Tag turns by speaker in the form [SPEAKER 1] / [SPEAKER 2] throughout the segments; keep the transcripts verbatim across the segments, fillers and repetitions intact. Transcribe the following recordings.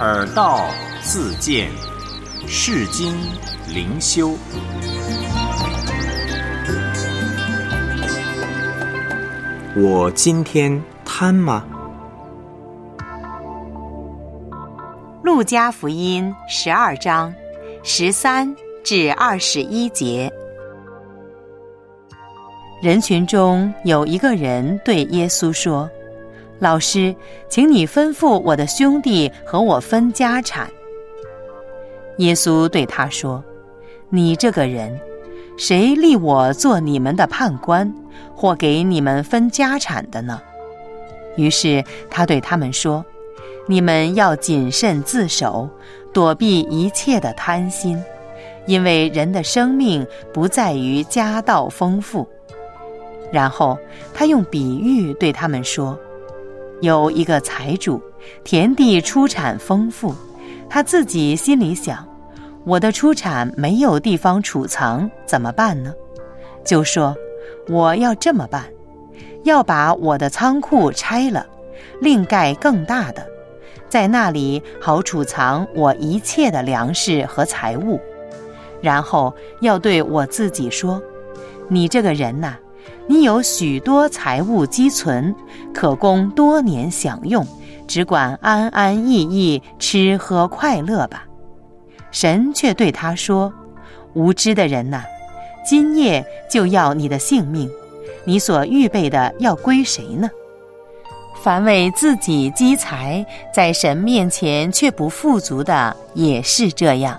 [SPEAKER 1] 耳道自见，世经灵修。我今天贪吗？
[SPEAKER 2] 路加福音十二章十三至二十一节。人群中有一个人对耶稣说：老师，请你吩咐我的兄弟和我分家产。耶稣对他说：你这个人，谁立我做你们的判官，或给你们分家产的呢？于是他对他们说：你们要谨慎自守，躲避一切的贪心，因为人的生命不在于家道丰富。然后他用比喻对他们说：有一个财主，田地出产丰富，他自己心里想，我的出产没有地方储藏，怎么办呢？就说，我要这么办，要把我的仓库拆了，另盖更大的，在那里好储藏我一切的粮食和财物。然后要对我自己说，你这个人哪，你有许多财物积存，可供多年享用，只管安安逸逸吃喝快乐吧。神却对他说：无知的人哪，今夜就要你的性命，你所预备的要归谁呢？凡为自己积财，在神面前却不富足的，也是这样。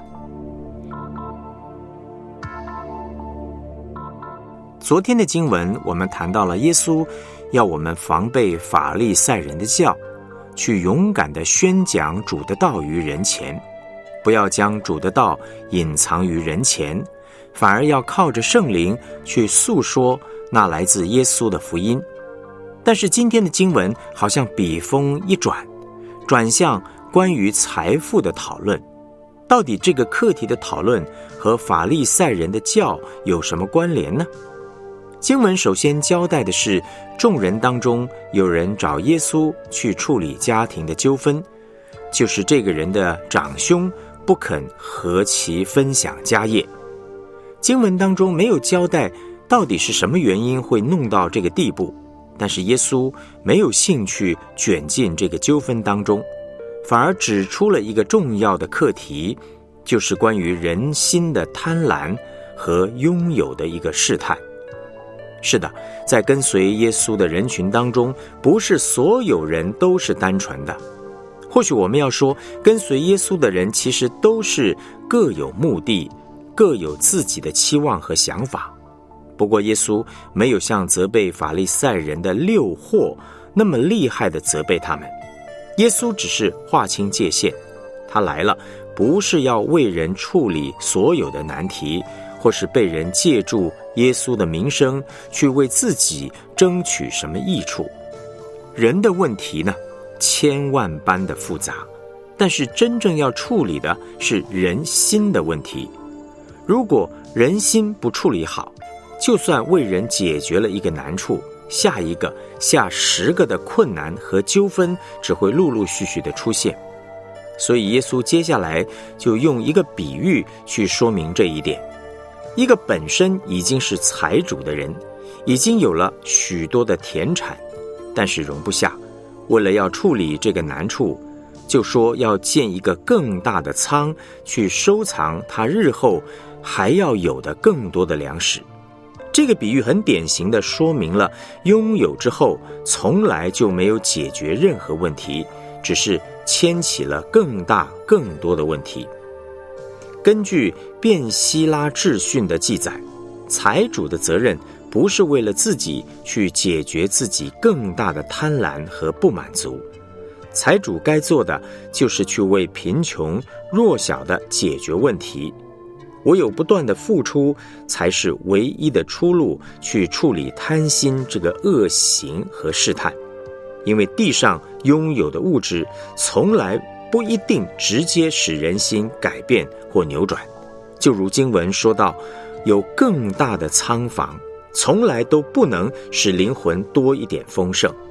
[SPEAKER 1] 昨天的经文，我们谈到了耶稣要我们防备法利赛人的教，去勇敢地宣讲主的道于人前，不要将主的道隐藏于人前，反而要靠着圣灵去诉说那来自耶稣的福音。但是今天的经文好像笔锋一转，转向关于财富的讨论。到底这个课题的讨论和法利赛人的教有什么关联呢？经文首先交代的是，众人当中有人找耶稣去处理家庭的纠纷，就是这个人的长兄不肯和其分享家业。经文当中没有交代到底是什么原因会弄到这个地步，但是耶稣没有兴趣卷进这个纠纷当中，反而指出了一个重要的课题，就是关于人心的贪婪和拥有的一个试探。是的，在跟随耶稣的人群当中，不是所有人都是单纯的。或许我们要说，跟随耶稣的人其实都是各有目的，各有自己的期望和想法。不过耶稣没有像责备法利赛人的六惑那么厉害的责备他们，耶稣只是划清界限。他来了，不是要为人处理所有的难题，或是被人借助耶稣的名声去为自己争取什么益处。人的问题呢，千万般的复杂，但是真正要处理的是人心的问题。如果人心不处理好，就算为人解决了一个难处，下一个下十个的困难和纠纷只会陆陆续续的出现。所以耶稣接下来就用一个比喻去说明这一点。一个本身已经是财主的人，已经有了许多的田产，但是容不下，为了要处理这个难处，就说要建一个更大的仓，去收藏他日后还要有的更多的粮食。这个比喻很典型地说明了，拥有之后从来就没有解决任何问题，只是牵起了更大更多的问题。根据便希拉治训的记载，财主的责任不是为了自己去解决自己更大的贪婪和不满足，财主该做的就是去为贫穷弱小的解决问题。唯有不断的付出，才是唯一的出路，去处理贪心这个恶行和试探。因为地上拥有的物质从来不一定直接使人心改变或扭转。就如经文说到，有更大的仓房从来都不能使灵魂多一点丰盛。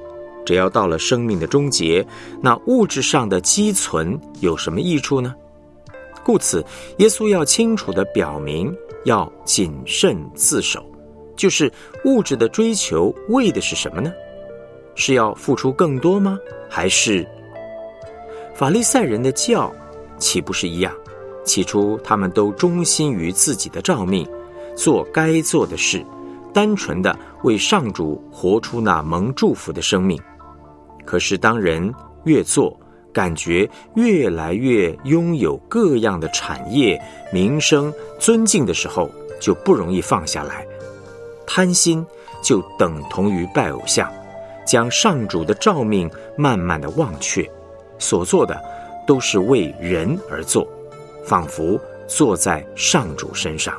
[SPEAKER 1] 只要到了生命的终结，那物质上的积存有什么益处呢？故此，耶稣要清楚地表明，要谨慎自守，就是物质的追求为的是什么呢？是要付出更多吗？还是法利赛人的教岂不是一样？起初他们都忠心于自己的召命，做该做的事，单纯地为上主活出那蒙祝福的生命。可是当人越做，感觉越来越拥有各样的产业、名声、尊敬的时候，就不容易放下来。贪心就等同于拜偶像，将上主的召命慢慢的忘却，所做的都是为人而做，仿佛坐在上主身上。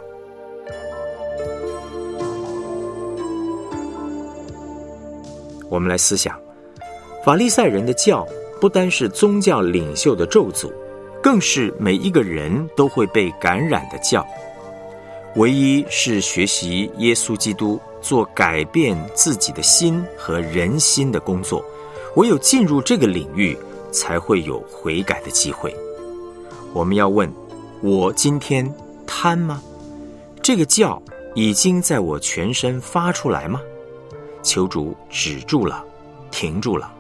[SPEAKER 1] 我们来思想，法利赛人的教不单是宗教领袖的咒诅，更是每一个人都会被感染的教。唯一是学习耶稣基督做改变自己的心和人心的工作，唯有进入这个领域，才会有悔改的机会。我们要问，我今天贪吗？这个教已经在我全身发出来吗？求主止住了，停住了。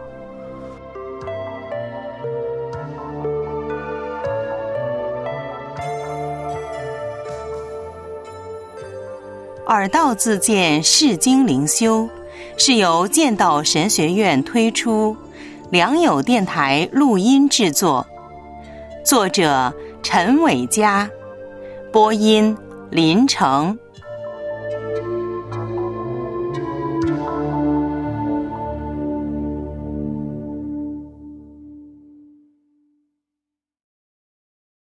[SPEAKER 2] 耳道自荐释经灵修是由剑道神学院推出，良友电台录音制作，作者陈伟嘉，播音林成。